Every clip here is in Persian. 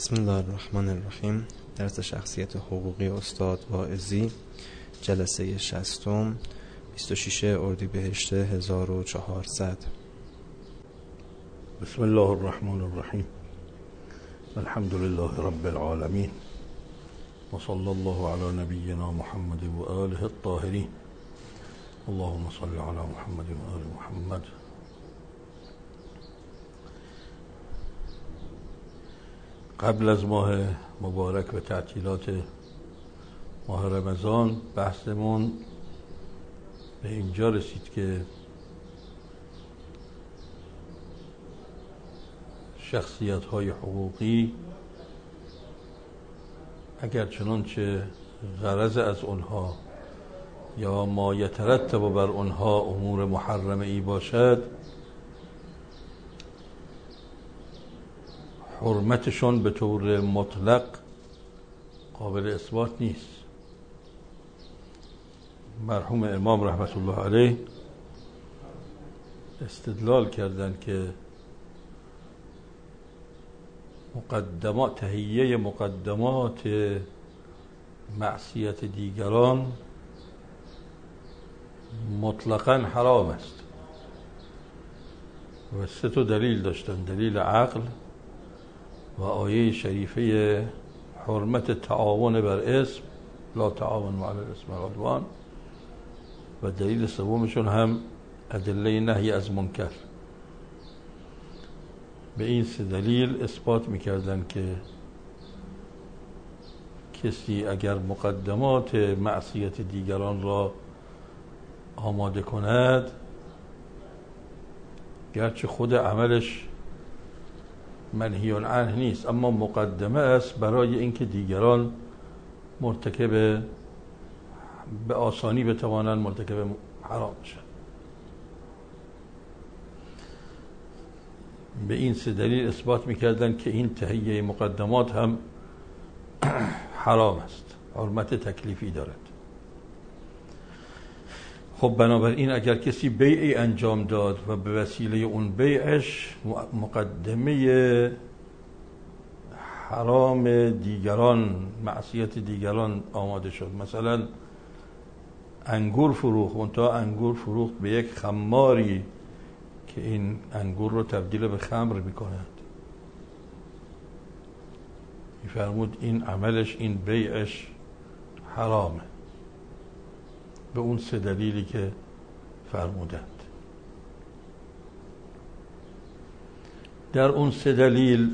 بسم الله الرحمن الرحیم. درس شخصیت حقوقی استاد واعظی، جلسه 60، 26 اردیبهشت 1400. بسم الله الرحمن الرحیم. الحمد لله رب العالمین و صلی الله علی نبینا محمد و آله الطاهرین. اللهم صل علی محمد و آل محمد. قبل از ماه مبارک و تعطیلات ماه رمضان بحثمون به اینجا رسید که شخصیت‌های حقوقی اگر چنانچه غرض از اونها یا ما یترتب بر اونها امور محرمه ای باشد، حرمتشون به طور مطلق قابل اثبات نیست. مرحوم امام رحمت الله علیه استدلال کردند که تهیه مقدمات معصیت دیگران مطلقاً حرام است و 3 دلیل داشتن: دلیل عقل و آیه شریفه حرمت تعاون بر اسم، لا تعاون علی الاسم والعدوان، و دلیل سومشون هم ادله نهی از منکر. به این 3 دلیل اثبات میکردن که کسی اگر مقدمات معصیت دیگران را آماده کند، گرچه خود عملش منهی عنه نیست، اما مقدمه است برای اینکه دیگران به آسانی بتوانند مرتکب حرام بشن. به این 3 دلیل اثبات میکردن که این تهیه مقدمات هم حرام است، حرمت تکلیفی دارد. خب بنابراین اگر کسی بیعی انجام داد و به وسیله اون بیعش مقدمه حرام دیگران، معصیت دیگران آماده شد، مثلا انگور فروخت، منتها انگور فروخت به یک خماری که این انگور رو تبدیل به خمر میکند، میفرمود این عملش، این بیعش حرامه، به اون 3 دلیلی که فرمودند. در اون 3 دلیل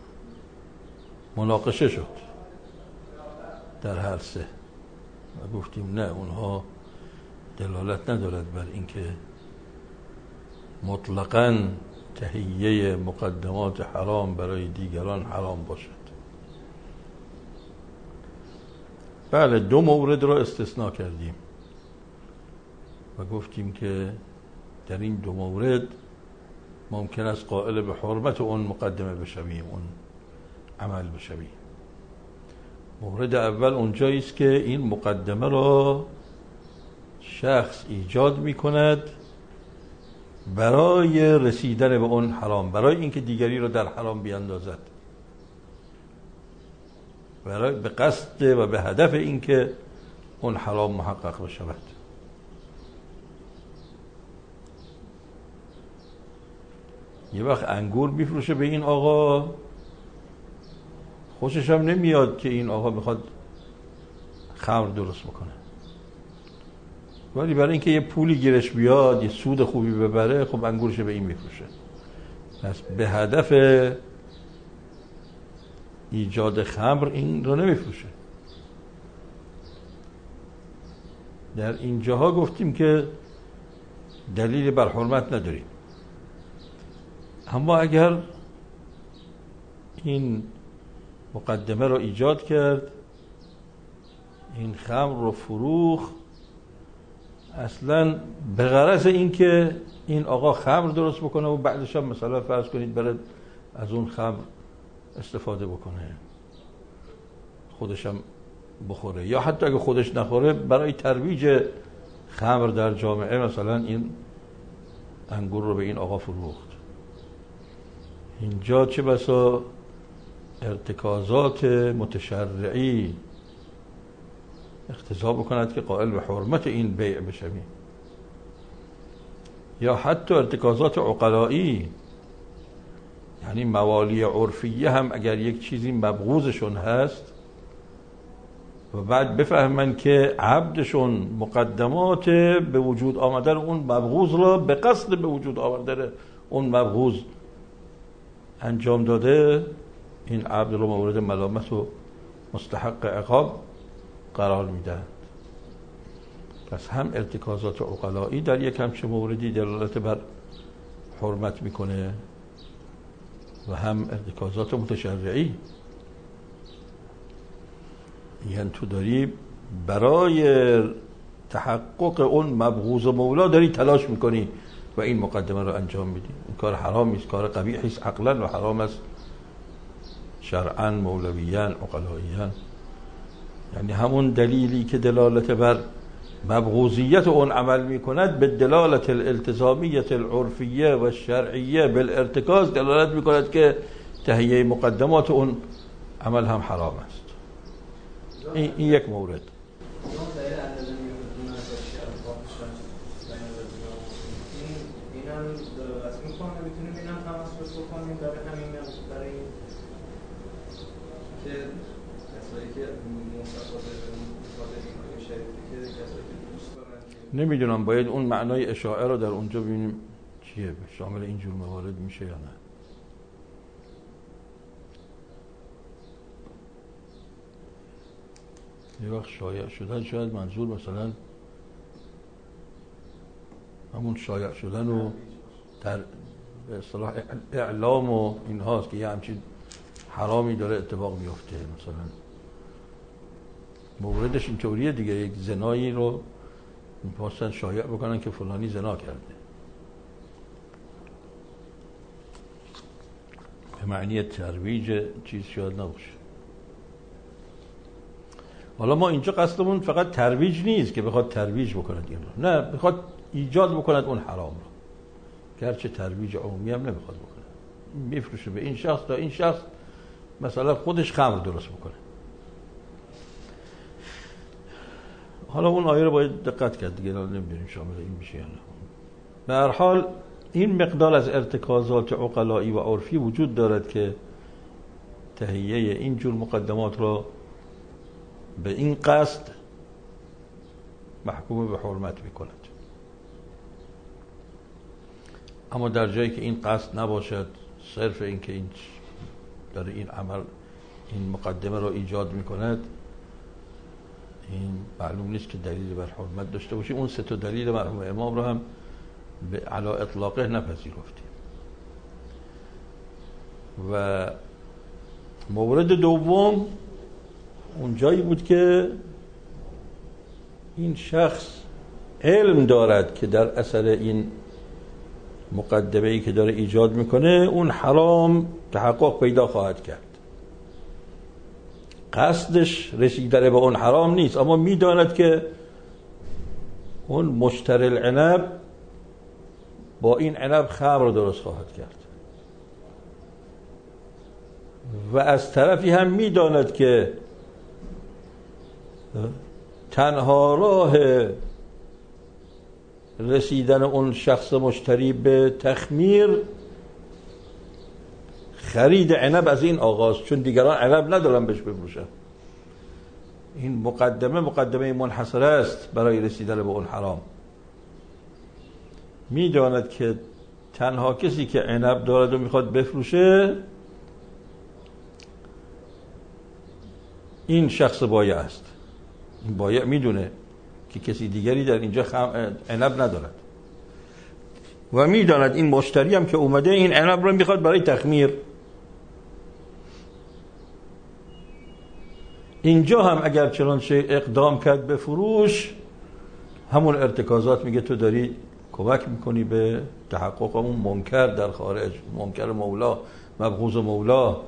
مناقشه شد در هر 3 و گفتیم نه، اونها دلالت ندارد بر اینکه مطلقاً تهیه مقدمات حرام برای دیگران حرام باشد. بله، 2 مورد را استثناء کردیم و گفتیم که در این 2 مورد ممکن است قائل به حرمت اون مقدمه بشویم، اون عمل بشویم. مورد اول اونجایی است که این مقدمه را شخص ایجاد می کند برای رسیدن به اون حرام، برای اینکه دیگری را در حرام بیاندازد، به قصد و به هدف اینکه اون حرام محقق بشود. یه وقت انگور میفروشه به این آقا، خوشش هم نمیاد که این آقا میخواد خمر درست بکنه، ولی برای اینکه یه پولی گیرش بیاد، یه سود خوبی ببره، خب انگورش به این میفروشه. پس به هدف ایجاد خمر این رو نمیفروشه. در اینجاها گفتیم که دلیل بر حرمت نداریم، اما اگر این مقدمه رو ایجاد کرد، این خمر رو فروخت اصلا به غرض این که این آقا خمر درست بکنه و بعدش هم مثلا فرض کنید برد از اون خمر استفاده بکنه، خودش هم بخوره، یا حتی اگه خودش نخوره برای ترویج خمر در جامعه مثلا این انگور رو به این آقا فروخت. اینجا چه بسا ارتکازات متشرعی اقتضا بکند که قائل به حرمت این بیع بشوی، یا حتی ارتکازات عقلایی، یعنی موالی عرفیه هم اگر یک چیزی مبغوضشون هست و بعد بفهمن که عبدشون مقدمات به وجود آمدن اون مبغوض را به قصد به وجود آمدن اون مبغوض انجام داده، این عبد رو مورد ملامت و مستحق عقاب قرار میدن. پس هم ارتکازات عقلایی در یک همچه موردی دلالت بر حرمت میکنه و هم ارتکازات متشرعی. یعنی تو داری برای تحقق اون مبغوض مولا داری تلاش میکنی و این مقدمه رو انجام میدی. این کار حرامی است، کار قبیحی است عقلا و حرام است شرعا، مولویاً، عقلاییاً. یعنی همون دلیلی که دلالت بر مبغوضیت اون عمل میکند به دلالت الالتزامیت العرفیه و شرعیه بالارتکاز دلالت میکند که تهیه مقدمات اون عمل هم حرام است. این یک مورد. نمیدونم باید اون معنای اشاعه رو در اونجا ببینیم چیه، شامل اینجور موارد میشه یا نه. یه وقت شایع شدن شاید منظور مثلا همون شایع شدن و در به اصطلاح اعلام و این هاست که یه همچین حرامی داره اتفاق میفته. مثلا موردش اینطوریه دیگه، یک زنایی رو می‌خواستن شایع بکنن که فلانی زنا کرده، به معنی ترویج چیز شاید نباشه. حالا ما اینجا قصدمون فقط ترویج نیست که بخواد ترویج بکند این رو، نه، بخواد ایجاد بکند اون حرام رو، گرچه ترویج عمومی هم نمیخواد بکنه، میفروشه به این شخص تا این شخص مثلا خودش خمر درست بکنه. حالا اون آیه رو باید دقت کرد دیگه، نمیدونیم شامل این میشه یا نه. به هر حال این مقدار از ارتکازات عقلایی و عرفی وجود دارد که تهیه این جور مقدمات را به این قصد محکوم به حرمت میکند. اما در جایی که این قصد نباشد، صرف این که این داره این عمل این مقدمه را ایجاد میکند، این معلوم نیست که دلیل بر حرمت داشته باشه. اون سه تا دلیل مرحوم امام رو هم به علی اطلاقه نپذیرفتیم. و مورد دوم اون جایی بود که این شخص علم دارد که در اثر این مقدمه‌ای که داره ایجاد میکنه اون حرام تحقق پیدا خواهد کرد. قصدش رسیدن به اون حرام نیست، اما میداند که اون مشتری العنب با این عنب خمر درست خواهد کرد و از طرفی هم میداند که تنها راه رسیدن اون شخص مشتری به تخمیر خرید عنب از این آغاز، چون دیگران عنب ندارن بهش بفروشن. این مقدمه منحصره است برای رسیدن به اون حرام. میداند که تنها کسی که عنب دارد و میخواد بفروشه این شخص بایع است. این بایع میدونه که کسی دیگری در اینجا عنب ندارد و میداند این مشتری هم که اومده این عنب رو میخواد برای تخمیر. اینجا هم اگر چنانچه اقدام کرد به فروش، همون ارتکازات میگه تو داری کمک میکنی به تحقق اون منکر در خارج، منکر مولا، مبغوض مولا،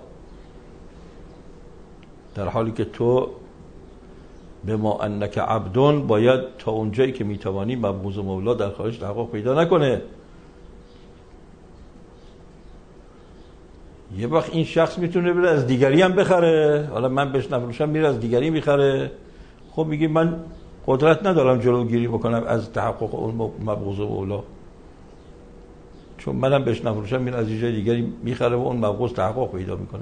در حالی که تو به ما انک عبدون باید تا اونجایی که میتوانی مبغوض مولا در خارج تحقق پیدا نکنه. یه وقت این شخص میتونه بره از دیگری هم بخره، حالا من بهش نفروشم میره از دیگری میخره. خب میگه من قدرت ندارم جلوگیری بکنم از تحقق اون مبغوض اولا، چون منم بهش نفروشم میره از جای دیگری میخره و اون مبغوض تحقق پیدا میکنه.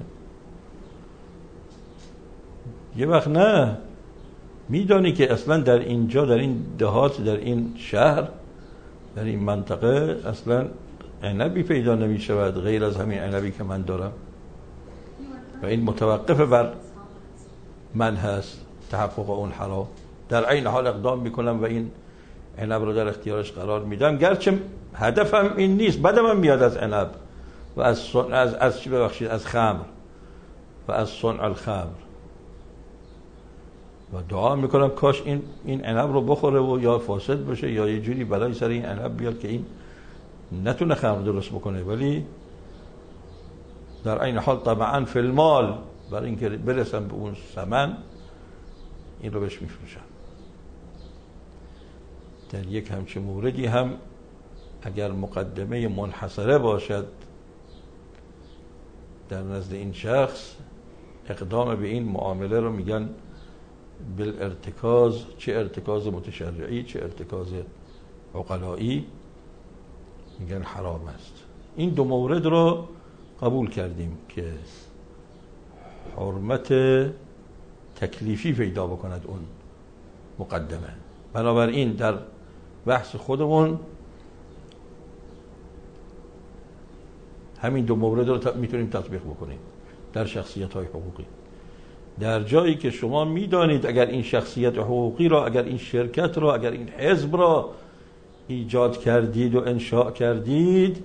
یه وقت نه، میدانی که اصلا در اینجا، در این دهات، در این شهر، در این منطقه اصلا عنبی پیدا نمیشود غیر از همین عنبی که من دارم و این متوقف بر من هست، تحقق اون حرام. در عین حال اقدام میکنم و این عنب رو در اختیارش قرار میدم، گرچه هدفم این نیست، بدم میاد از عنب و از چی ببخشید، از خمر و از صنع الخمر، و دعا میکنم کاش این عنب رو بخوره و یا فاسد بشه یا یه جوری بلای سر این عنب بیاد که این نتونه خمر درست بکنه. ولی در عین حال طبعا فی المال، برای اینکه برسم به اون ثمن، این رو بهش میفروشم. در یک همچین موردی هم اگر مقدمه منحصره باشد در نزد این شخص، اقدام به این معامله رو میگن بالارتکاز، چه ارتکاز متشرعی چه ارتکاز عقلایی، میگن حرام است. این دو مورد رو قبول کردیم که حرمت تکلیفی پیدا بکند اون مقدمه. بنابراین در بحث خودمون همین دو مورد رو میتونیم تطبیق بکنیم در شخصیت‌های حقوقی. در جایی که شما میدانید اگر این شخصیت حقوقی را، اگر این شرکت را، اگر این حزب را ایجاد کردید و انشاء کردید،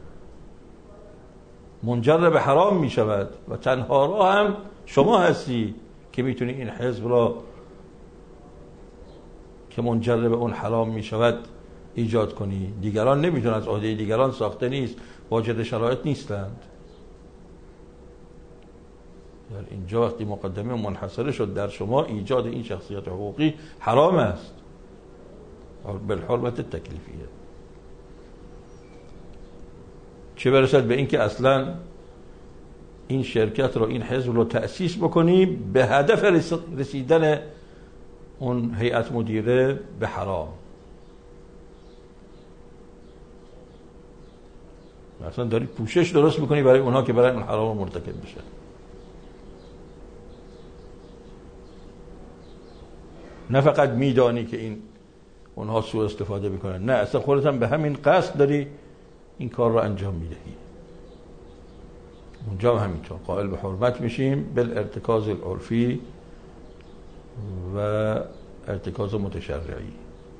منجر به حرام می شود و تنها راه هم شما هستی که میتونی این حزب را که منجر به اون حرام می شود ایجاد کنی. دیگران نمیتونن، از عهده دیگران ساخته نیست، واجد شرایط نیستند. در اینجا وقتی مقدمه منحصره شد در شما، ایجاد این شخصیت حقوقی حرام است بالحرمت تکلیفیه. چه برسد به اینکه اصلا این شرکت رو، این حزب رو تأسیس بکنی به هدف رسیدن اون هیئت مدیره به حرام. اصلا داری پوشش درست میکنی برای اونها که برای اون حرام مرتکب بشه. نه فقط میدانی که اونها سوء استفاده میکنن، نه اصلا خودت هم به همین قصد داری این کار رو انجام میدهی. اونجا هم همینطور قائل به حرمت میشیم بالارتکاز العرفی و ارتکاز متشرعی.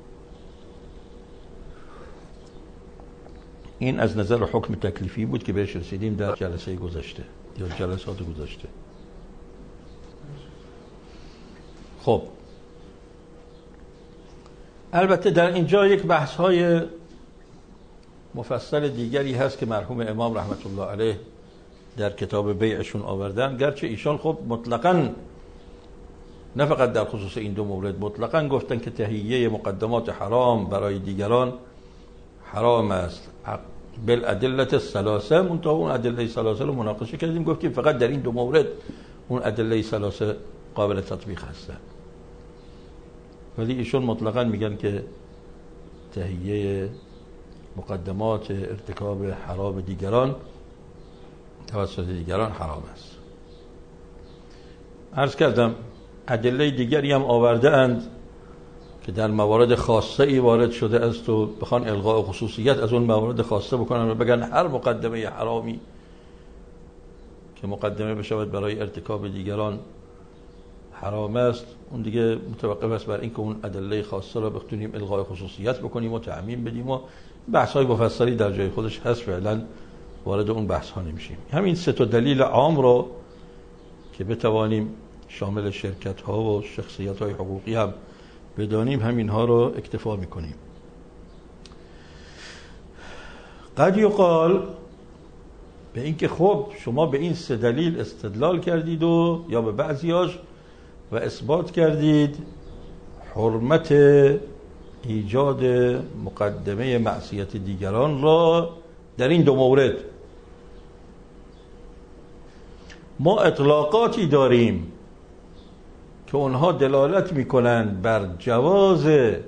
این از نظر حکم تکلیفی بود که بهش رسیدیم در جلسه گذشته یا جلسات گذشته. خب البته در اینجا یک بحث های مفصل دیگری هست که مرحوم امام رحمت الله علیه در کتاب بیعشون آوردن، گرچه ایشان خب مطلقاً نه فقط در خصوص این دو مورد، مطلقاً گفتن که تهیه مقدمات حرام برای دیگران حرام است بالادله الثلاثه. منتها اون ادله ثلاثه رو مناقشه کردیم، گفتیم فقط در این دو مورد اون ادله ثلاثه قابل تطبیق هستن. ولی ایشون مطلقاً میگن که تهیه مقدمات ارتکاب حرام دیگران توسط دیگران حرام است. عرض کردم ادله دیگری هم آورده اند که در موارد خاصه ای وارد شده است و بخوان الغاء خصوصیت از اون موارد خاصه بکنن و بگن هر مقدمه حرامی که مقدمه بشود برای ارتکاب دیگران حرام است، اون دیگه متوقف است بر اینکه اون ادله خاصه را بتونیم الغاء خصوصیت بکنیم و تعمیم بدیم و بحث های مفصلی در جای خودش هست، فعلا وارد اون بحث ها نمیشیم. همین سه تا دلیل عام رو که بتوانیم شامل شرکت ها و شخصیت های حقوقی هم بدانیم، همین ها رو اکتفا میکنیم. قد یقال به اینکه خب شما به این سه دلیل استدلال کردید و یا به بعضیاش و اثبات کردید حرمت ایجاد مقدمه معصیت دیگران را در این دو مورد، ما اطلاقاتی داریم که اونها دلالت میکنند بر جواز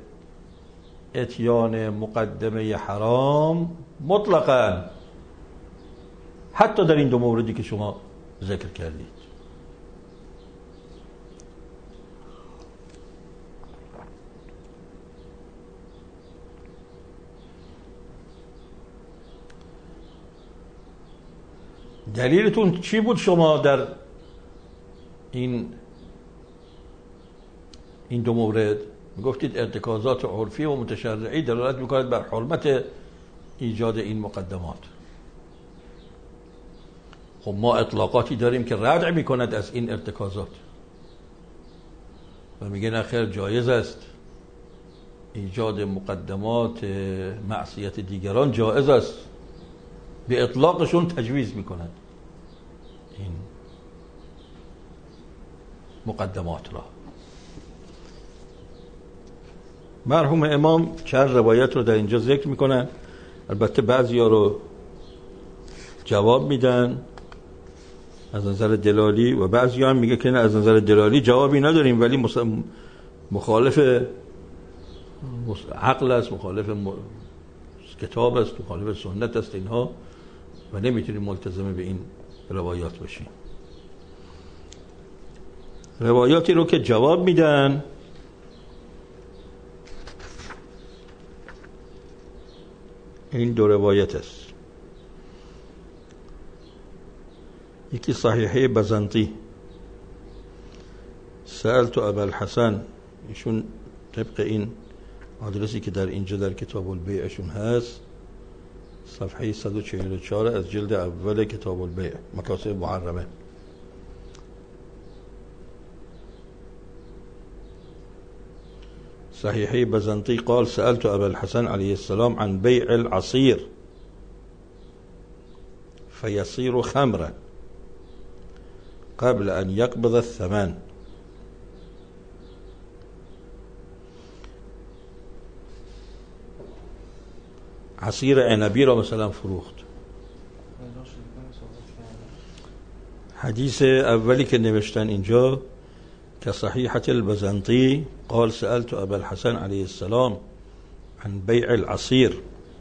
اتیان مقدمه حرام مطلقاً، حتی در این دو موردی که شما ذکر کردید. دلیلتون چی بود شما در این دو مورد؟ گفتید ارتکازات عرفی و متشرعی دلالت می‌کند بر حرمت ایجاد این مقدمات. خب ما اطلاقاتی داریم که ردع می‌کند از این ارتکازات و میگه نه خیر، جایز است ایجاد مقدمات معصیت دیگران، جایز است، به اطلاقشون تجویز می‌کند این مقدمات را. مرحوم امام چند روایت رو در اینجا ذکر میکنن، البته بعضیا رو جواب میدن از نظر دلالی و بعضیا هم میگه که نه، از نظر دلالی جوابی نداریم ولی مخالف عقل است، مخالف کتاب است، مخالف سنت است اینها و نمیتونیم ملتزم به این روایات باشیم. روایاتی رو که جواب میدن این دو روایت است. یکی صحیحه بزنطی، سألت ابا الحسن، ایشون طبق این آدرسی که در اینجا در کتاب البیعشون هست، صفحه 144 از جلد اول کتاب البیع، مکاسب محرمه. صحيحي بزنطي قال سألت أبا الحسن عليه السلام عن بيع العصير فيصير خمرا قبل أن يقبض الثمن. عصير عنبی را مثلا فروخت. حدیث اولی که نوشتن اینجا كصحيحة البزنطي قال سألت أبا الحسن عليه السلام عن بيع العصير،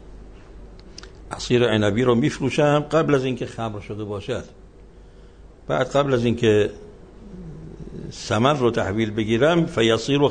عصير عنبی رو میفروشم قبل از اینکه خمر شده باشد، بعد قبل از اینکه ثمن رو تحویل بگیرم فيصير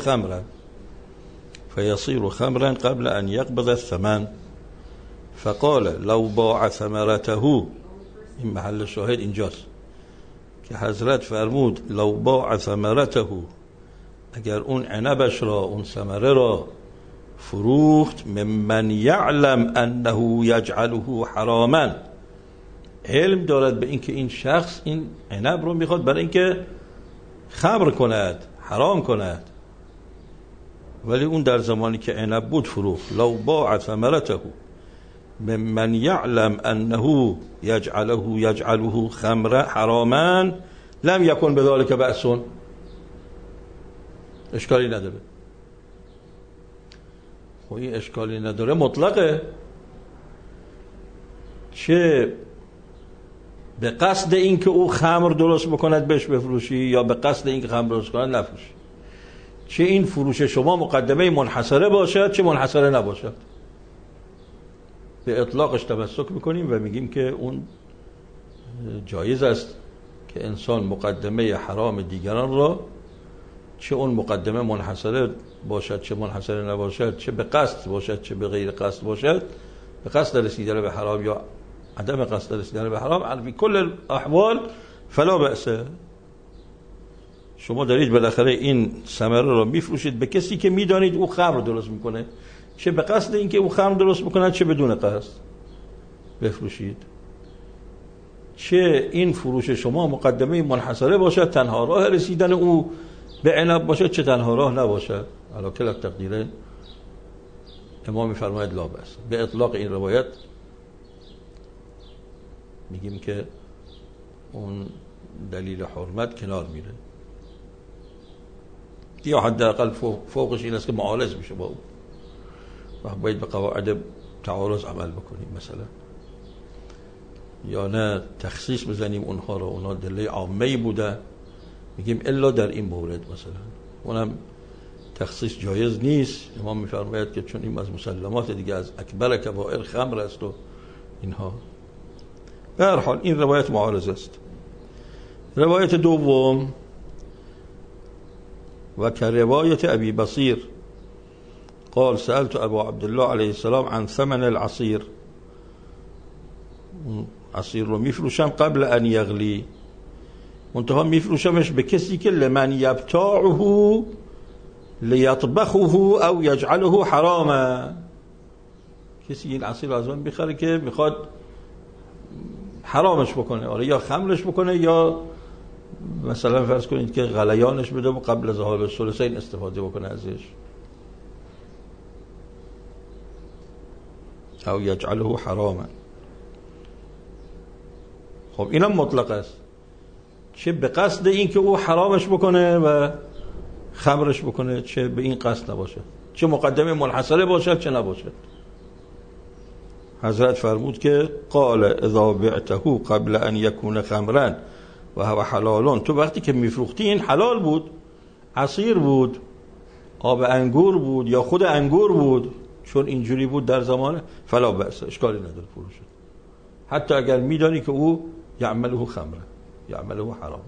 خمرا قبل أن يقبض الثمن. فقال لو باع ثمرته، این محل شاهد اینجاست که حضرت فرمود لو باع ثمرته، اگر اون عنبش را، اون ثمره را فروخت، ممن یعلم انه یجعله حراما، علم دارد به اینکه این شخص این عنب رو میخواد برای اینکه خمر کند، حرام کند، ولی اون در زمانی که عنب بود فروخت. لو باع ثمرته ممن يعلم أنه يجعله خمرا حراما لم يكن بذلك بأس، اشکالی نداره. خب این اشکالی نداره مطلقه، چه به قصد اینکه او خمر درست بکند بهش بفروشی یا به قصد اینکه خمر درست کند نفروشی، چه این فروش شما مقدمه منحصره باشد چه منحصره نباشد، به اطلاقش تمسک میکنیم و میگیم که اون جایز است که انسان مقدمه حرام دیگران را، چه اون مقدمه منحصره باشد چه منحصره نباشد، چه به قصد باشد چه به غیر قصد باشد، به قصد رسیدن به حرام یا عدم قصد رسیدن به حرام، علی کل احوال فلا بأس. شما دارید بالاخره این ثمره را میفروشید به کسی که میدانید او خمر درست میکنه، چه به قصد اینکه او خمر درست میکنه چه بدون قصد بفروشید. چه این فروش شما مقدمه منحصره باشد، تنها راه رسیدن او به عنب باشد، چه تنها راه نباشد. علی کل تقدیره امام میفرماید لا بأس. به اطلاق این روایت میگیم که اون دلیل حرمت کنار میره، یا حداقل فوقش این است که معالج میشه با او و باید به قواعد تعارض عمل بکنیم. مثلا یا نه تخصیص بزنیم اونها رو، اونها دلیل عامه‌ای بودن، میگیم الا در این مورد مثلا اونم تخصیص جایز نیست. امام میفرماید که چون این از مسلمات دیگه، از اکبر کبائر خمر است و اینها. به هر حال این روایت معارض است. روایت دوم و كروایت ابی بصیر قال سألت ابو عبدالله علیه السلام عن ثمن العصیر، عصیر رو میفروشم قبل ان یغلی، منتها میفروشمش به کسی که لمن یبتاعه لیطبخه او یجعله حراما، کسی این عصیر رو از من بخره که میخواد حرامش بکنه، آره یا خمرش بکنه یا مثلا فرض کنید که غلیانش بده و قبل از ذهاب الثلثین استفاده بکنه ازش، او یجعله حراما. خب اینم مطلق است، چه به قصد این که او حرامش بکنه و خمرش بکنه، چه به این قصد نباشه، چه مقدمه منحصره باشد چه نباشد. حضرت فرمود که قال اذا بعته قبل ان يكون خمرا و هو حلال، تو وقتی که میفروختی این حلال بود، عصیر بود، آب انگور بود یا خود انگور بود، چون اینجوری بود در زمان، فلا بأس، اشکالی نداره فروشت، حتی اگر میدانی که او یعمله خمره یعمله حرام،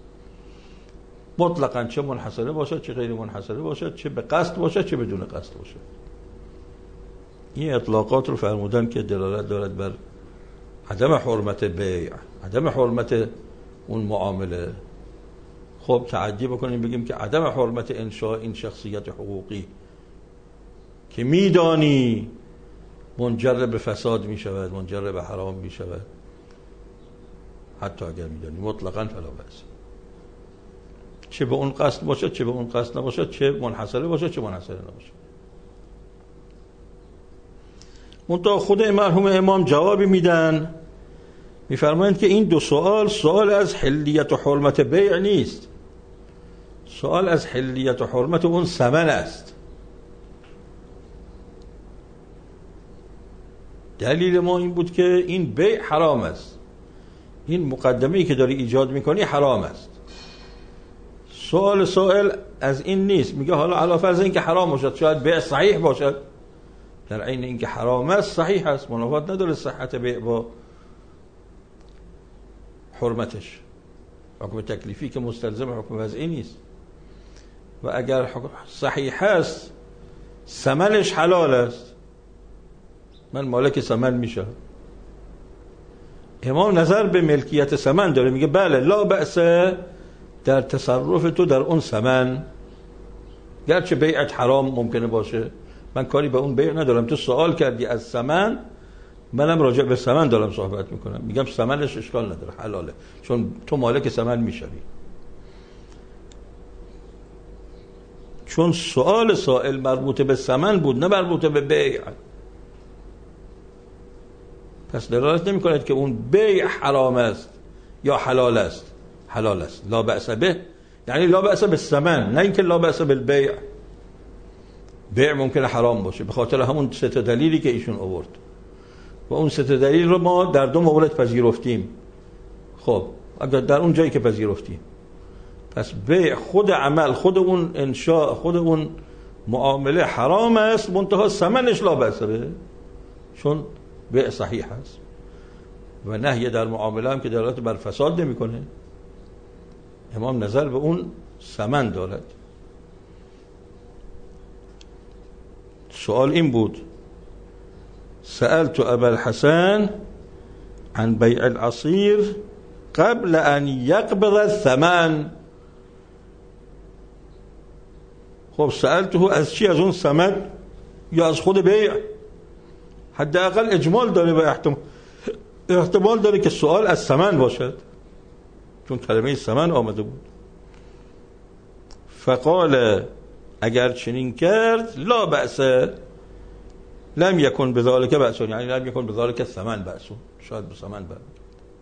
مطلقاً چه منحصره باشد چه غیر منحصره باشد، چه به قصد باشد چه بدون قصد باشد. این اطلاقات رو فرمودن که دلالت دارد بر عدم حرمت بیع، عدم حرمت اون معامله. خب تعدی بکنیم بگیم که عدم حرمت انشاء این شخصیت حقوقی که میدانی منجر به فساد می شود، منجر به حرام می شود، حتی اگر میدانی مطلقاً فلا بأس، چه به اون قصد باشد چه به اون قصد نباشد، چه منحصره باشد چه منحصره نباشد. منتها خود مرحوم امام جوابی میدن، میفرمایند که این دو سوال از حلیت و حرمت بیع نیست، سوال از حلیت و حرمت اون ثمن است. دلیل ما این بود که این بیع حرام است، این مقدمه‌ای که داری ایجاد میکنی حرام است. سوال سائل از این نیست، میگه حالا علی فرض این که حرام باشد، شاید بیع صحیح باشد، در عین این که حرام است صحیح است، منافات نداره صحت بیع با حرمتش، حکم تکلیفی که مستلزم حکم وضعی نیست. و اگر صحیح است ثمنش حلال است، من مالک ثمن میشه. امام نظر به ملکیت ثمن داره، میگه بله لا بأس در تصرف تو در اون ثمن، گرچه بیعت حرام ممکنه باشه، من کاری به اون بیع ندارم، تو سوال کردی از ثمن، منم راجع به ثمن دارم صحبت میکنم، میگم ثمنش اشکال نداره حلاله، چون تو مالک ثمن میشوی. چون سوال سائل مربوط به ثمن بود نه مربوط به بیع، پس دلالت نمی کند که اون بیع حرام است یا حلال است. حلال است، لا بأس به، یعنی لا بأس بالثمن، نه اینکه لا بأس بالبیع. بیع ممکنه حرام باشه به خاطر همون سه تا دلیلی که ایشون آورد، و اون سه تا دلیل رو ما در دو مورد پذیرفتیم. خب اگر در اون جایی که پذیرفتیم، پس بیع خود عمل، خود اون انشاء، خود اون معامله حرام است، منتها ثمنش لا بأس به، چون بیع صحیح است. و نهی در معامله هم که دلالت بر فساد نمیکنه. امام نظر به اون ثمن دارد. سوال این بود سألت ابا الحسن عن بیع العصیر قبل ان یقبض الثمن. خب سألته از چی؟ از اون ثمن یا از خود بیع؟ حداقل اجمال داره و احتمال داره که سوال از ثمن باشد، چون کلمه ثمن آمده بود. فقال اگر چنین کرد لا بأس لم یکن بذالک بأس، یعنی لم یکن بذالک ثمن بأس، شاید به ثمن برمیگرده.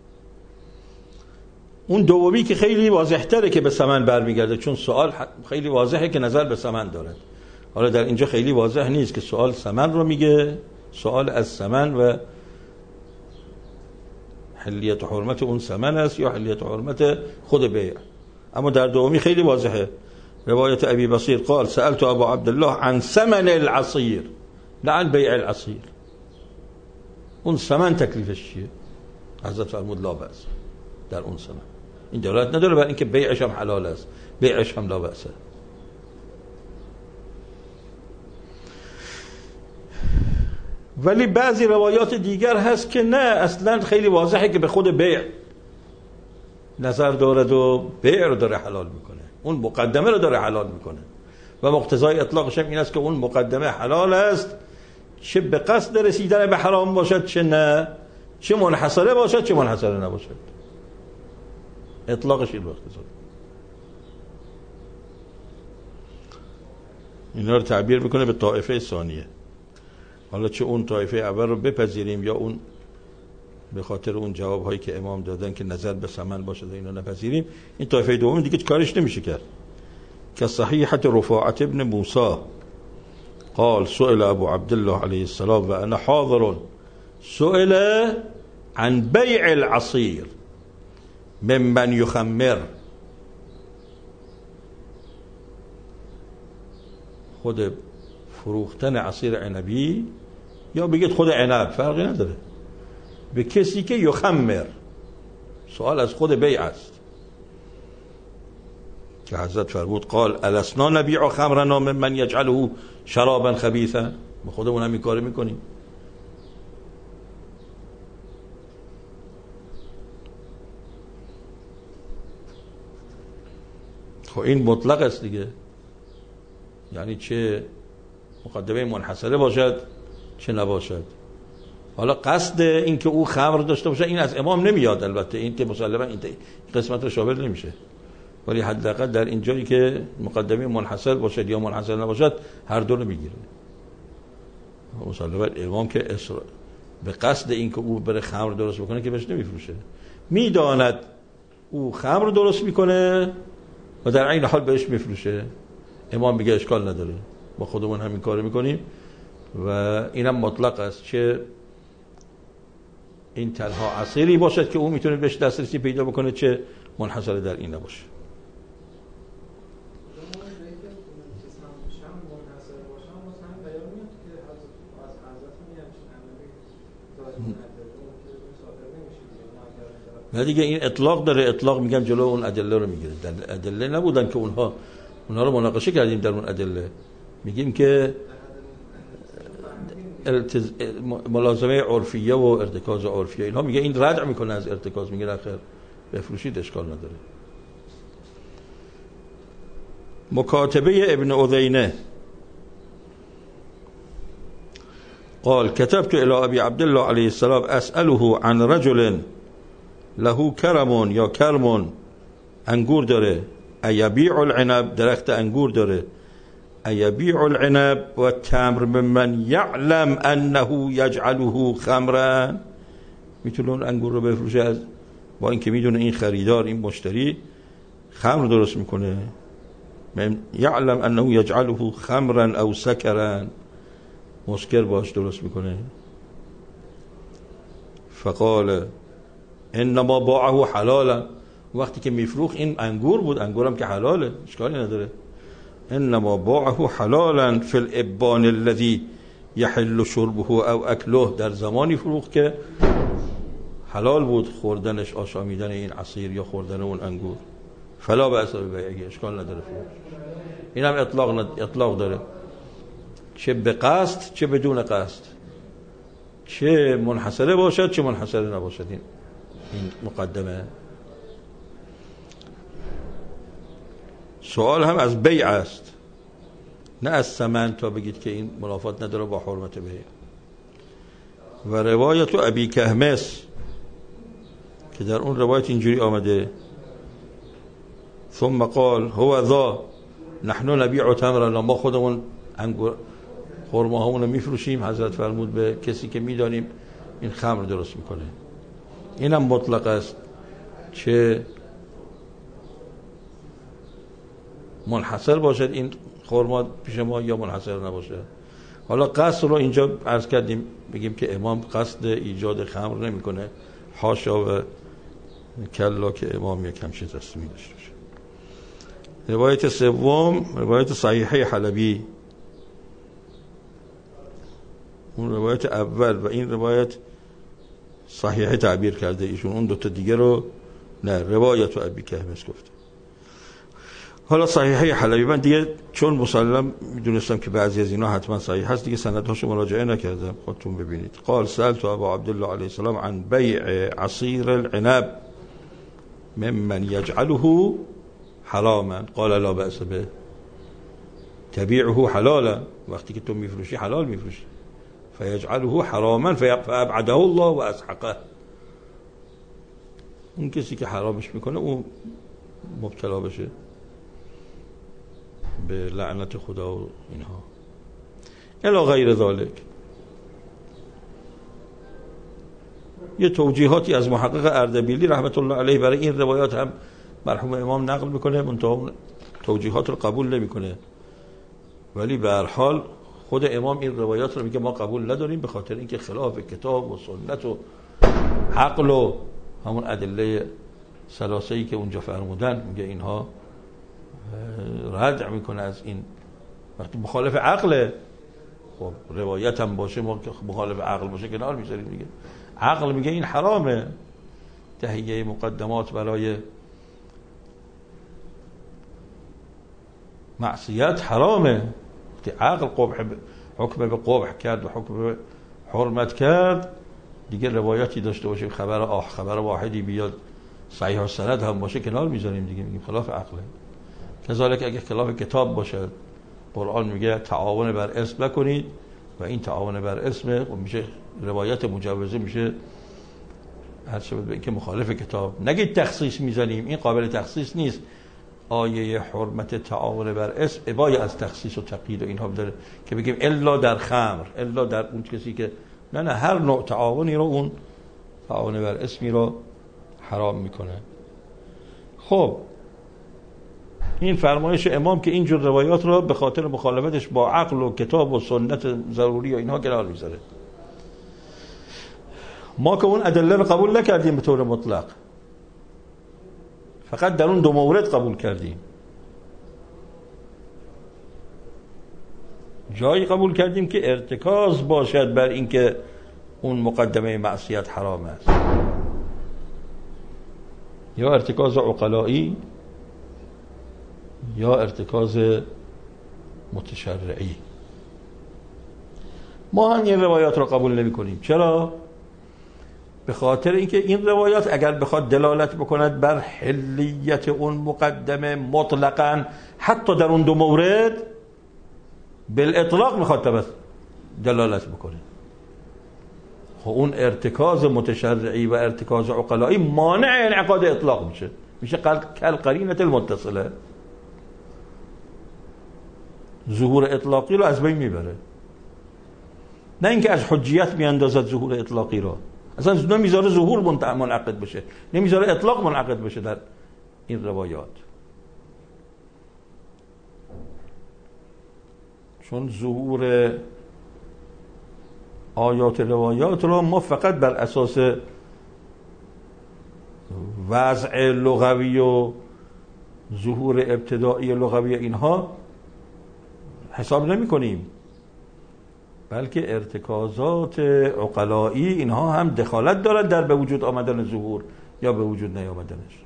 اون دومی که خیلی واضح تره که به ثمن برمیگرده، چون سوال خیلی واضحه که نظر به ثمن دارد. حالا در اینجا خیلی واضح نیست که سوال ثمن رو میگه، سوال از ثمن و حلیت و حرمت اون ثمن است یا حلیت و حرمت خود بیع. اما در دومی خیلی واضحه. روایت ابی بصیر قال سألت ابا عبدالله عن ثمن العصیر نه عن بیع العصیر. اون ثمن تکلیفش چیه؟ حضرت فرمود لا بأس. در اون ثمن این دلالت نداره بر اینکه بیعش هم حلال است، بیعش هم لا بأسه. ولی بعضی روایات دیگر هست که نه، اصلا خیلی واضحه که به خود بیع نظر دارد و بیع رو داره حلال میکنه، اون مقدمه رو داره حلال میکنه و مقتضای اطلاقش هم این است که اون مقدمه حلال است، چه به قصد رسیدن به حرام باشد چه نه، چه منحصره باشد چه منحصره نباشد. اطلاقش این وقت است. اینا رو تعبیر میکنه به طائفه ثانیه. حالا چه اون طایفه اول رو بپذیریم یا اون به خاطر اون جواب هایی که امام دادن که نظر به ثمن باشه اینا نپذیریم، این طایفه دوم دیگه کارش نمیشه کرد. که صحیحه رفاعه ابن موسی قال سئل ابو عبدالله علیه السلام و انا حاضر سئل عن بیع العصیر ممن یخمر. خود فروختن عصیر عنبی یا بگید خود عنب فرقی نداره، به کسی که یخمر. سوال از خود بیع است که حضرت فرمود قال الاسنا نبیع خمرنا ممن یجعله شرابا خبیثا. ما خودمون هم این کارو میکنیم. خب این مطلق است دیگه، یعنی چه مقدمه منحصره باشد چه نباشد. حالا قصد این که او خمر داشته باشه این از امام نمیاد، البته این که مسلما این قسمت رو شامل نمیشه، ولی حداقل در این جایی که مقدمه منحصر باشد یا منحصر نباشد هر دو رو میگیره. مسلما امام که به قصد این که او بره خمر درست بکنه که بهش نمیفروشه، میداند او خمر درست میکنه و در این حال بهش میفروشه، امام میگه اشکال نداره، ما خودمون همین کارو میکنیم و اینم مطلق است، چه این تنها عصیری باشد که او میتونه بهش دسترسی پیدا بکنه چه منحصر در این نباشه. نه دیگه این اطلاق داره، اطلاق میگم جلو اون ادله رو میگیره. در ادله نبودن که اونها رو مناقشه کردیم در اون ادله، میگیم که ملازمه عرفیه و ارتکاز عرفیه اینها، میگه این ردع میکنه از ارتکاز، میگه آخر بفروشید اشکال نداره. مکاتبه ابن عذینه قال كتبت الى ابي عبد الله عليه السلام اساله عن رجل له کرم یا کرم انگور داره، ایبیع العنب درخت انگور داره، ایبیع العنب و تمر ممن یعلم انه یجعله خمرا، میتونه اون انگور رو بفروشه از با اینکه میدونه این خریدار این مشتری خمر درست میکنه، من یعلم انه یجعله خمرا او سکرا، مسکر باش درست میکنه. فقال انما باعه حلالا، وقتی که میفروخ این انگور بود، انگورم که حلاله اشکالی نداره، انما باعه حلالا فی الابان الذي يحل شربه او اكله، در زمانی فروخت که حلال بود خوردنش، آشامیدن این عصیر یا خوردن اون انگور، فلا بأس ببیعه، اشکال نداره. اینم اطلاق داره، چه به قصد چه بدون قصد، چه منحصره باشد چه منحصره نباشد. این مقدمه. سوال هم از بیع است نه از ثمن، تا بگید که این منافات نداره با حرمت بیع. و روایت ابی کهمس که در اون روایت اینجوری آمده ثم قال هو ذا نحن نبیع تمرنا، ما خودمون خرما همون رو میفروشیم. حضرت فرمود به کسی که میدانیم این خمر درست میکنه. اینم مطلق است، چه منحصر باشد این خرما پیش ما یا منحصر نباشه. حالا قصد رو اینجا عرض کردیم بگیم که امام قصد ایجاد خمر نمیکنه، حاشا و کلا که امام یک همچین تصمیمی داشته باشه. روایت سوم روایت صحیحه حلبی. اون روایت اول و این روایت صحیحه تعبیر کرده ایشون، اون دوتا دیگه رو نه، روایت ابی کهمس گفته. حالا صحیحه حلبی من دیگه چون مسلم میدونستم که بعضی از اینا حتما صحیح هست دیگه سندهاشو مراجعه نکردم، خودتون ببینید. قال سألت ابا عبدالله علیه السلام عن بیع عصیر العنب ممن یجعله حراما قال لا بأس به تبيعه حلالا، وقتی که تو میفروشی حلال میفروشی، فیجعله حراما فابعده الله و اسحقه، اون کسی که حرامش میکنه اون مبتلا بشه به لعنت خدا و اینها الی غیر ذلک. یه توجیهاتی از محقق اردبیلی رحمت الله علیه برای این روایات هم مرحوم امام نقل میکنه، منتها توجیهات رو قبول نمیکنه، ولی به هر حال خود امام این روایات رو میگه ما قبول نداریم به خاطر اینکه خلاف کتاب و سنت و عقل و همون ادله ثلاثه‌ای که اونجا فرمودن، میگه اینها رد میکنه از این. وقتی مخالف عقله، خب روایت هم باشه ما که مخالف عقل باشه کنار میذاریم دیگه. عقل میگه این حرامه، تهیه مقدمات برای معصیت حرامه. عقل حکم به قبح کرد و حکم به حرمت کرد دیگه، روایتی داشته باشه خبر واحدی بیاد صحیح السند هم باشه کنار میذاریم دیگه، میگیم خلاف عقله. کذالک اگه خلاف کتاب باشه، قرآن میگه تعاون بر اسم نکنید و این تعاون بر اسم و میشه روایت مجوزه، میشه هر چه به اینکه مخالف کتاب. نگید تخصیص میزنیم، این قابل تخصیص نیست. آیه حرمت تعاون بر اسم عبای از تخصیص و تقیید و اینها داره که بگیم الا در خمر، الا در اون کسی که نه هر نوع تعاونی رو اون تعاون بر اسمی رو حرام میکنه. خب این فرمایش امام که اینجور روایات رو به خاطر مخالفتش با عقل و کتاب و سنت ضروری و اینها کنار میذاره. ما که اون ادله رو قبول نکردیم به طور مطلق، فقط در اون دو مورد قبول کردیم. جایی قبول کردیم که ارتکاز باشد بر اینکه اون مقدمه معصیت حرام است، یا ارتکاز عقلایی یا ارتکاز متشرعی. ما هم این روایات رو قبول نمی کنیم. چرا؟ به خاطر اینکه این روایات اگر بخواد دلالت بکند بر حلیت اون مقدمه مطلقاً، حتی در اون دو مورد بالاطلاق میخواد دلالت بکنه، خب اون ارتکاز متشرعی و ارتکاز عقلایی مانع انعقاد اطلاق میشه کالقرینة المتصله، ظهور اطلاقی رو از بین میبره. نه اینکه از حجیت میاندازد ظهور اطلاقی رو، اصلا نمیذاره ظهور منعقد بشه، نمیذاره اطلاق منعقد بشه در این روایات. چون ظهور آیات روایات رو ما فقط بر اساس وضع لغوی و ظهور ابتدایی لغوی اینها حساب نمی کنیم، بلکه ارتکازات عقلایی اینها هم دخالت دارد در به وجود آمدن ظهور یا به وجود نیامدنش.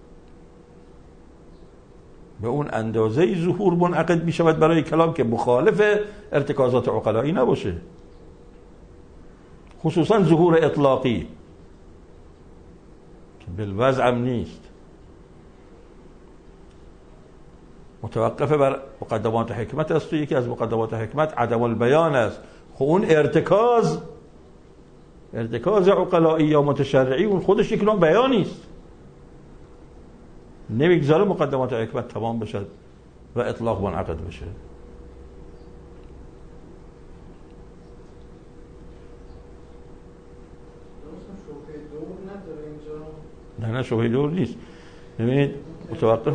به اون اندازه ظهور منعقد می شود برای کلام که مخالف ارتکازات عقلایی نباشه، خصوصا ظهور اطلاقی که بالوضع هم نیست، متوقف بر مقدمات حکمت است و یکی از مقدمات حکمت عدم البیان است. خب اون ارتکاز عقلایی یا متشرعی اون خودش یک نوع بیانی است، نمیگذاره مقدمات حکمت تمام بشه و اطلاق منعقد بشه. نه شبهه دور نیست. ببینید متوقف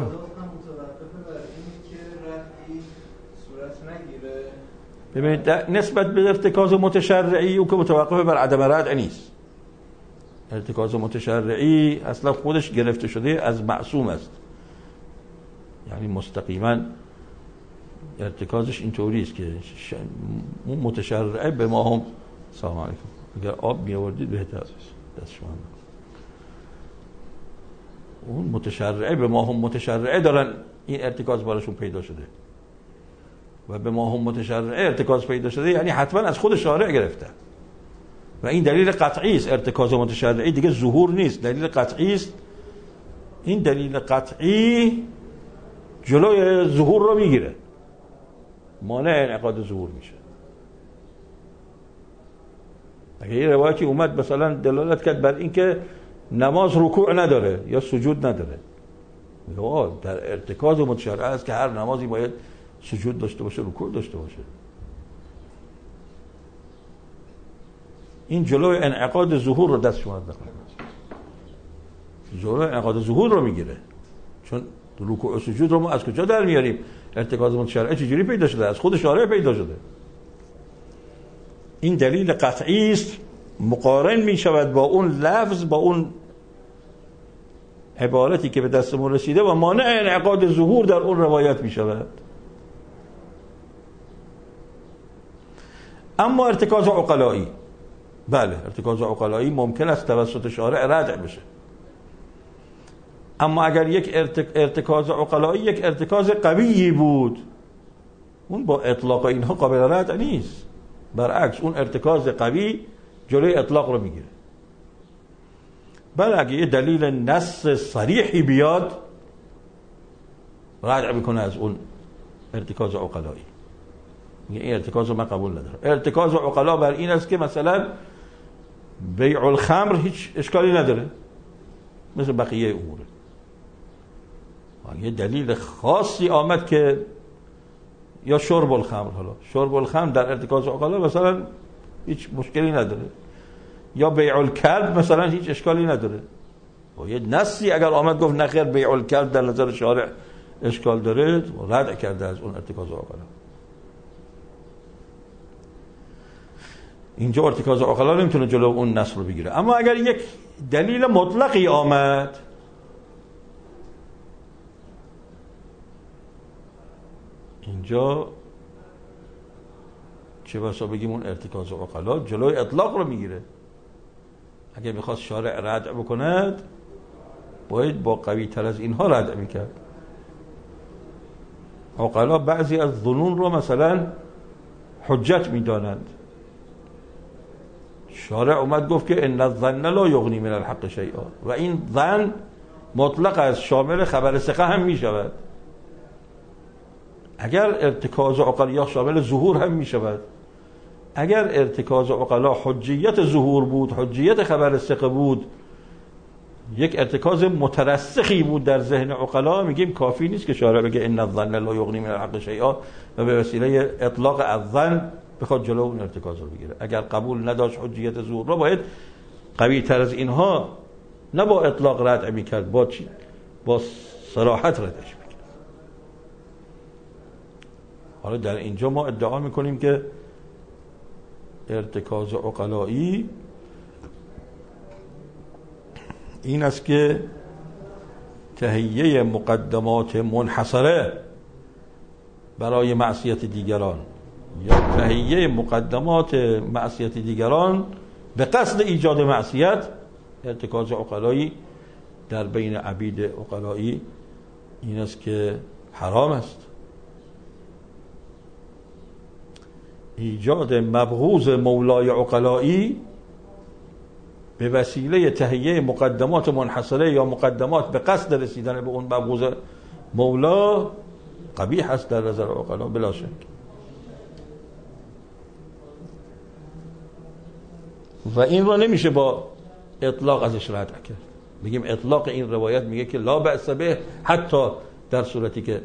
ببینید نسبت به ارتکاز متشرعی او که متوقف بر عدم ردع نیست، ارتکاز متشرعی اصلا خودش گرفته شده از معصوم است، یعنی مستقیما ارتکازش اینطوری است که اون متشرعه به ما هم سلام علیکم اگر آب می آوردید بهتر دست شما. اون متشرعه به ما هم متشرعه دارن این ارتکاز براشون پیدا شده و به ما هم متشرعه ارتکاز پیدا شده، یعنی حتما از خود شارع گرفته و این دلیل قطعی است. ارتکاز متشرعی دیگه ظهور نیست، دلیل قطعی است. این دلیل قطعی جلوی ظهور رو میگیره، مانع انعقاد ظهور میشه. اگه یه روایتی اومد مثلا دلالت کرد بر اینکه نماز رکوع نداره یا سجود نداره، میگه در ارتکاز متشرع است که هر نمازی باید سجود داشته باشه، رکوع داشته باشه. این جلوی انعقاد ظهور رو دست شما بکنه، جلوی انعقاد ظهور رو میگیره. چون رکوع و سجود رو ما از کجا در میاریم؟ ارتکاز متشرع چجوری پیدا شده؟ از خود شارع پیدا شده. این دلیل قطعی است، مقارن می شود با اون لفظ، با اون عبارتی که به دستمون رسیده و مانع انعقاد ظهور در اون روایت می شود. اما ارتکاز عقلایی، بله ارتکاز عقلایی ممکن است توسط شارع ردع بشه، اما اگر یک ارتکاز عقلایی یک ارتکاز قویی بود، اون با اطلاق اینها قابل ردع نیست. برعکس اون ارتکاز قوی جلوی اطلاق رو میگیره. بله اگه یه دلیل نص صریحی بیاد ردع میکنه از اون ارتکاز عقلایی، میگه این ارتکاز رو من قبول ندارم. ارتکاز عقلا بر این است که مثلا بیع الخمر هیچ اشکالی نداره مثل بقیه اموره. یه دلیل خاصی آمد که یا شرب الخمر، حالا شرب الخمر در ارتکاز عقلا مثلا هیچ مشکلی نداره، یا بیع الکلب مثلا هیچ اشکالی نداره. و یه نصی اگر آمد گفت نخیر بیع الکلب در نظر شارع اشکال داره، رد کرده از اون ارتکاز عقلا. اینجا ارتکاز عقلا نمیتونه جلو اون نص رو بگیره. اما اگر یک دلیل مطلقی آمد، اینجا چه بسا بگیم اون ارتکاز عقلا جلوی اطلاق رو میگیره. اگه میخواست شارع ردع بکند باید با قوی تر از اینها ردع میکرد. عقلا بعضی از ظنون رو مثلا حجت میدانند. شارع اومد گفت که ان الظن لا یغنی من الحق شیئا، و این ظن مطلق از شامل خبر ثقه هم میشود. اگر ارتکاز عقلا شامل ظهور هم میشود. اگر ارتکاز عقلا حجیت ظهور بود، حجیت خبر ثقه بود، یک ارتکاز مترسخی بود در ذهن عقلا، میگیم کافی نیست که شارع بگه ان الظن لا یغنی من الحق شیئا و به وسیله اطلاق الظن بخواد جلو اون ارتکاز رو بگیره. اگر قبول نداشت حجیت ظهور رو، باید قوی تر از اینها نه با اطلاق ردع میکرد، با صراحت ردعش میکرد. حالا در اینجا ما ادعا میکنیم که ارتکاز عقلایی این است که تهیه مقدمات منحصره برای معصیت دیگران یا تهیه مقدمات معصیت دیگران به قصد ایجاد معصیت، ارتکاز عقلایی در بین عبید عقلایی این است که حرام است. ایجاد مبغوض مولای عقلایی به وسیله تهیه مقدمات منحصره یا مقدمات به قصد رسیدن به اون مبغوض مولا قبیح است در نظر عقلا بلا شک. و این رو نمیشه با اطلاق ازش رد کرد. بگیم اطلاق این روایت میگه که لا بأس به، حتی در صورتی که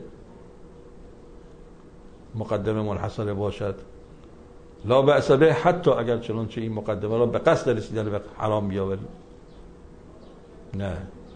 مقدمه منحصره باشد، لا بأس به حتی اگر چنانچه این مقدمه را به قصد رسیدن به حرام بیاوریم. نه،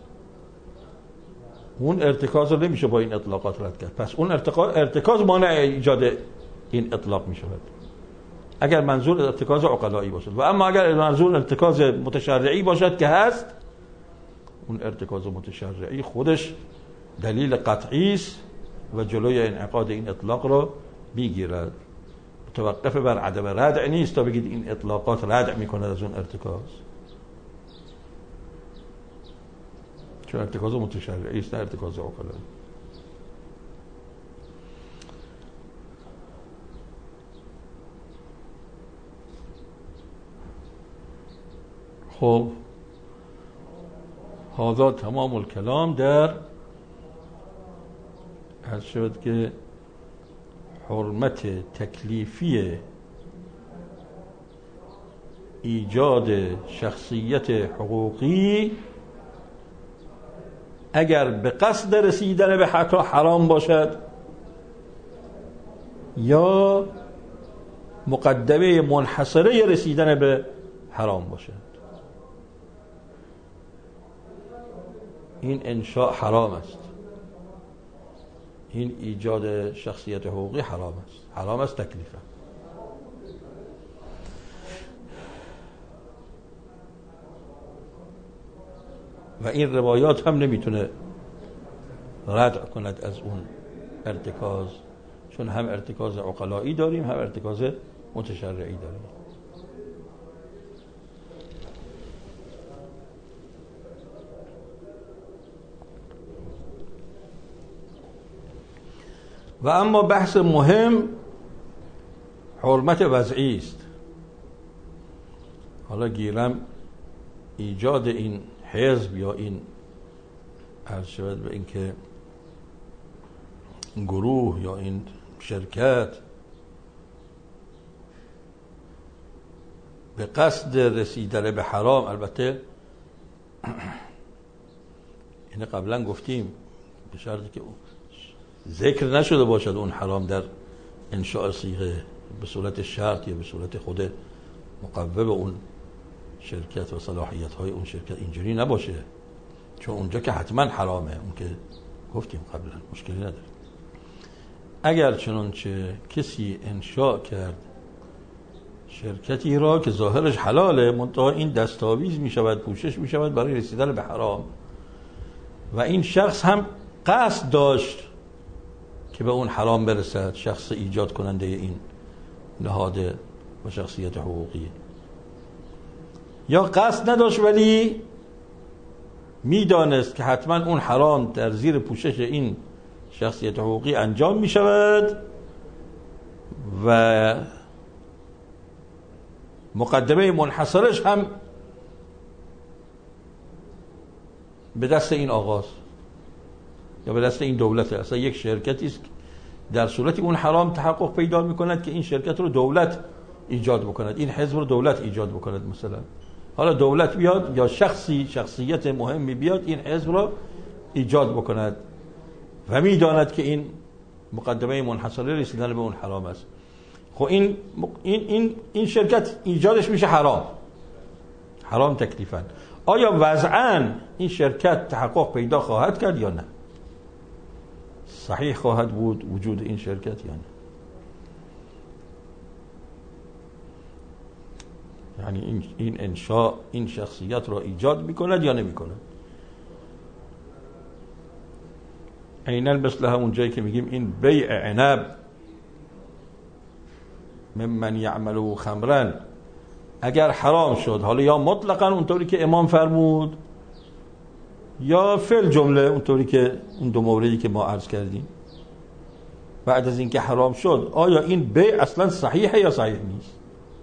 اون ارتکاز رو نمیشه با این اطلاقات رد کرد. پس اون ارتکاز مانع ایجاد این اطلاق میشود. اگر منظور ارتکاز عقلایی باشد. و اما اگر منظور ارتکاز متشرعی باشد که هست، اون ارتکاز متشرعی خودش دلیل قطعی است و جلوی انعقاد این اطلاق را میگیرد. متوقف بر عدم ردع نیست تا بگید این اطلاقات ردع میکند از اون ارتکاز، چون ارتکاز متشرعی است نه ارتکاز عقلایی. خب هذا تمام الکلام در عرض شد که حرمت تکلیفی ایجاد شخصیت حقوقی اگر به قصد رسیدن به حق حرام باشد یا مقدمه منحصره رسیدن به حرام باشد. این انشاء حرام است، این ایجاد شخصیت حقوقی حرام است، حرام است تکلیفا. و این روایات هم نمیتونه ردع کند از اون ارتکاز، چون هم ارتکاز عقلایی داریم هم ارتکاز متشرعی داریم. و اما بحث مهم حرمت وضعی است. حالا گیرم ایجاد این حزب یا این عرض شود به این که گروه یا این شرکت به قصد رسیدن به حرام، البته این قبلا گفتیم به شرطی که ذکر نشده باشد اون حرام در انشاء صیغه به صورت شرط یا به صورت خود مقوم اون شرکت و صلاحیت های اون شرکت اینجوری نباشه، چون اونجا که حتما حرامه، اون که گفتیم قبلا مشکلی نداره. اگر چنانچه کسی انشاء کرد شرکتی را که ظاهرش حلاله، منتها این دستاویز می شود، پوشش می شود برای رسیدن به حرام، و این شخص هم قصد داشت که به اون حرام برسد، شخص ایجاد کننده این نهاد و شخصیت حقوقی، یا قصد نداشت ولی میدانست که حتما اون حرام در زیر پوشش این شخصیت حقوقی انجام می شود و مقدمه منحصرش هم به دست این آغاز یا به دست این دولت. اصلا یک شرکتی است در صورتی اون حرام تحقق پیدا می کند که این شرکت رو دولت ایجاد بکند، این حزب رو دولت ایجاد بکند. مثلا حالا دولت بیاد یا شخصیت مهمی بیاد این حزب رو ایجاد بکند و میداند که این مقدمه منحصره رسیدن به اون حرام است. خب این شرکت ایجادش میشه حرام تکلیفاً. آیا وضعاً این شرکت تحقق پیدا خواهد کرد یا نه؟ صحیح خواهد بود وجود این شرکت یا نه؟ یعنی این انشاء این شخصیت را ایجاد میکند یا نمیکند؟ عیناً مثل همون جایی که میگیم این بیع عنب ممن یعملو خمرن اگر حرام شد، حالا یا مطلقاً اونطوری که امام فرمود یا فعل جمله اونطوری که اون دو موردی که ما عرض کردیم، بعد از اینکه حرام شد آیا این بیع اصلا صحیحه یا صحیح نیست؟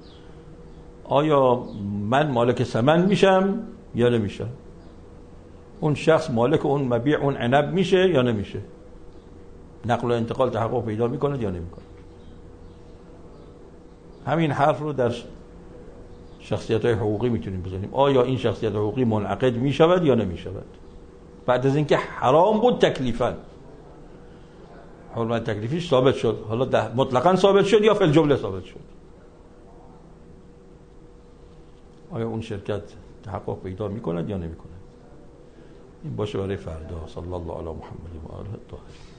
آیا من مالک ثمن میشم یا نمیشم؟ اون شخص مالک اون مبیع اون عنب میشه یا نمیشه؟ نقل و انتقال تحقق پیدا میکنه یا نمیکنه؟ همین حرف رو در شخصیت‌های حقوقی میتونیم بزنیم. آیا این شخصیت حقوقی منعقد میشود یا نمیشود بعد از اینکه حرام بود تکلیفاً؟ حرمت تکلیفیش ثابت شد، حالا مطلقاً ثابت شد یا فی الجمله ثابت شد، آیا اون شرکت تحقق پیدا میکند یا نمیکند؟ این باشه برای فردا. صلی الله علی محمد و آله الطاهرین.